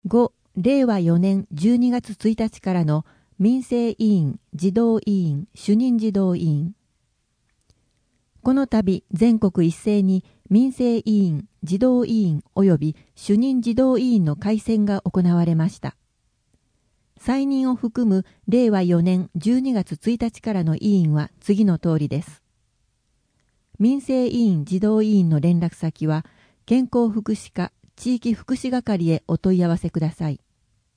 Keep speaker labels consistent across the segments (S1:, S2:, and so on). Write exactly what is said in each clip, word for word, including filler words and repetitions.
S1: ご、れいわよねんじゅうにがつついたちからの民生委員、児童委員、主任児童委員。この度、全国一斉に民生委員、児童委員及び主任児童委員の改選が行われました。再任を含むれいわよねんじゅうにがつついたちからの委員は次の通りです。民生委員児童委員の連絡先は、健康福祉課地域福祉係へお問い合わせください。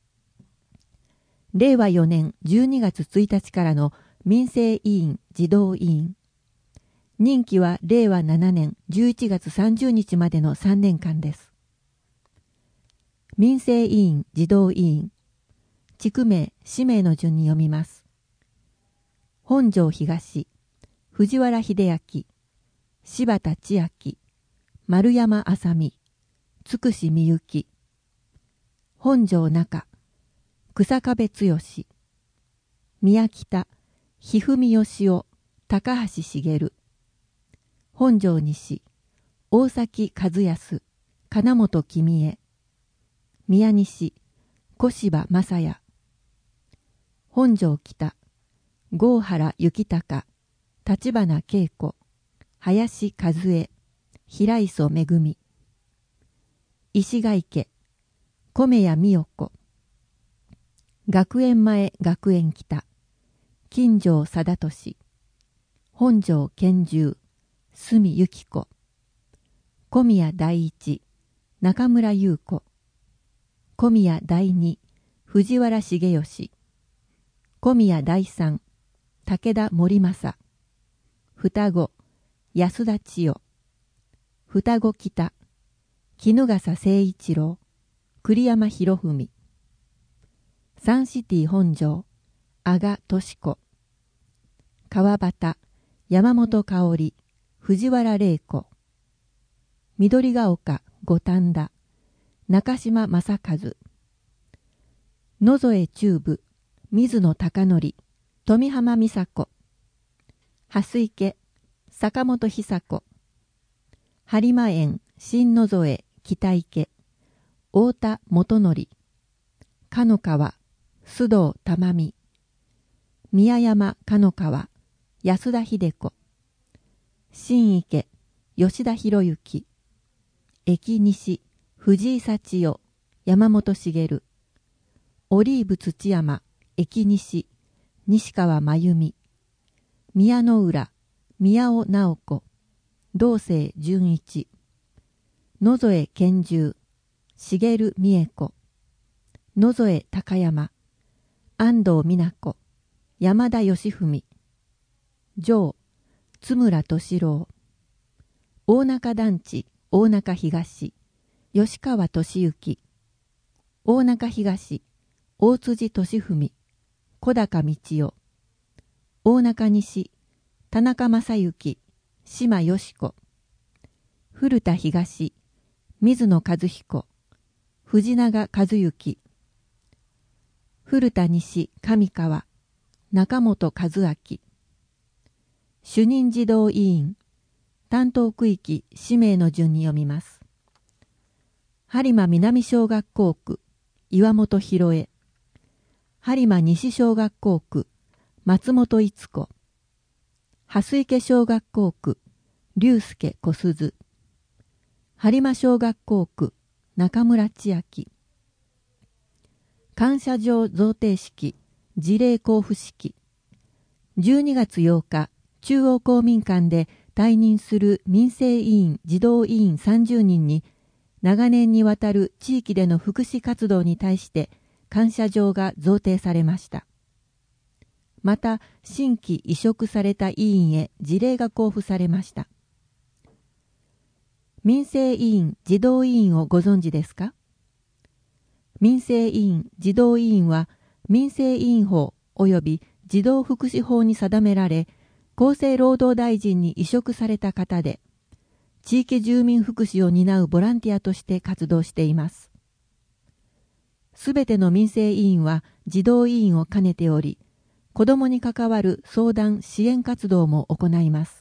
S1: れいわよねんじゅうにがつついたちからの民生委員児童委員。任期はれいわななねんじゅういちがつさんじゅうにちまでのさんねんかんです。民生委員児童委員。地区名、氏名の順に読みます。本庄東、藤原秀明、柴田千秋、丸山麻美、つくしみゆき、本庄中、草壁剛、宮北、ひふみよしお、高橋茂、本庄西、大崎和康、金本君江、宮西、小柴正也、本庄北、郷原幸隆、立花恵子、林和恵、平磯めぐみ、石ヶ池、米谷美代子、学園前学園北、金城貞俊、本庄健十、角由紀子、小宮第一、中村優子、小宮第二、藤原茂義、小宮第三、武田森正、双子、安田千代、双子北、衣笠誠一郎、栗山博文、サンシティ本庄、阿賀俊子、川端、山本香織、藤原玲子、緑が丘、五反田、中島正和、野添中部、水野貴則、富浜美佐子、蓮池、坂本久子、播磨園、新野添、北池、太田元則、かの川、須藤珠美、宮山かの川、安田秀子、新池、吉田博之、駅西、藤井幸代、山本茂、オリーブ土山、駅西、西川真由美、宮の浦、宮尾直子、道清純一、野添健十、茂美恵子、野添高山、安藤美奈子、山田義文、城、津村敏郎、大中団地、大中東、吉川俊之、大中東、大辻俊文、小高道夫、大中西、田中正幸、島よし子、古田東、水野和彦、藤永和幸、古田西上川、中本和明、主任児童委員、担当区域氏名の順に読みます。播磨南小学校区、岩本博恵、播磨西小学校区、松本逸子、蓮池小学校区、龍介小鈴、播磨小学校区、中村千秋、感謝状贈呈式、辞令交付式、じゅうにがつようか、中央公民館で退任する民生委員児童委員さんじゅうにんに、長年にわたる地域での福祉活動に対して感謝状が贈呈されました。また、新規委嘱された委員へ辞令が交付されました。民生委員児童委員をご存知ですか？民生委員児童委員は、民生委員法及び児童福祉法に定められ、厚生労働大臣に委嘱された方で、地域住民福祉を担うボランティアとして活動しています。すべての民生委員は児童委員を兼ねており、子どもに関わる相談・支援活動も行います。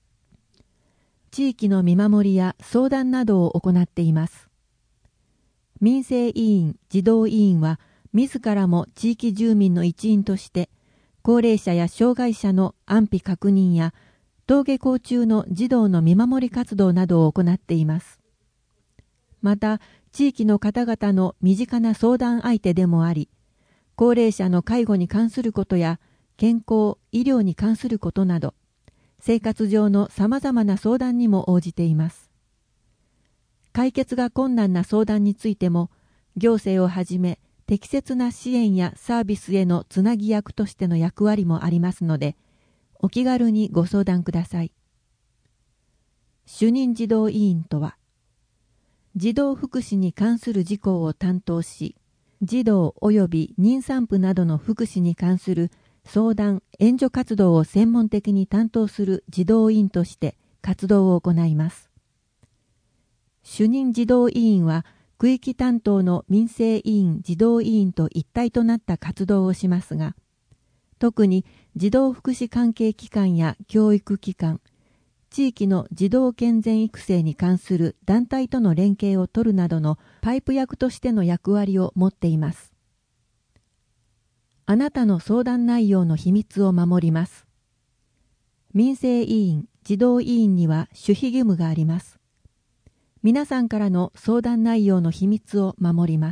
S1: 地域の見守りや相談などを行っています。 民生委員、児童委員は、自らも地域住民の一員として、高齢者や障害者の安否確認や、登下校中の児童の見守り活動などを行っています。また、地域の方々の身近な相談相手でもあり、高齢者の介護に関することや、健康、医療に関することなど、生活上の様々な相談にも応じています。解決が困難な相談についても、行政をはじめ、適切な支援やサービスへのつなぎ役としての役割もありますので、お気軽にご相談ください。主任児童委員とは、児童福祉に関する事項を担当し、児童及び妊産婦などの福祉に関する相談・援助活動を専門的に担当する児童委員として活動を行います。主任児童委員は、区域担当の民生委員・児童委員と一体となった活動をしますが、特に児童福祉関係機関や教育機関、地域の児童健全育成に関する団体との連携を取るなどのパイプ役としての役割を持っています。あなたの相談内容の秘密を守ります。民生委員・児童委員には守秘義務があります。皆さんからの相談内容の秘密を守ります。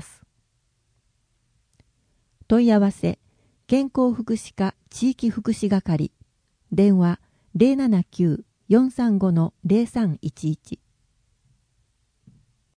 S1: 問い合わせ、健康福祉課地域福祉係、電話 ゼロななきゅう よんさんご ゼロさんいちいち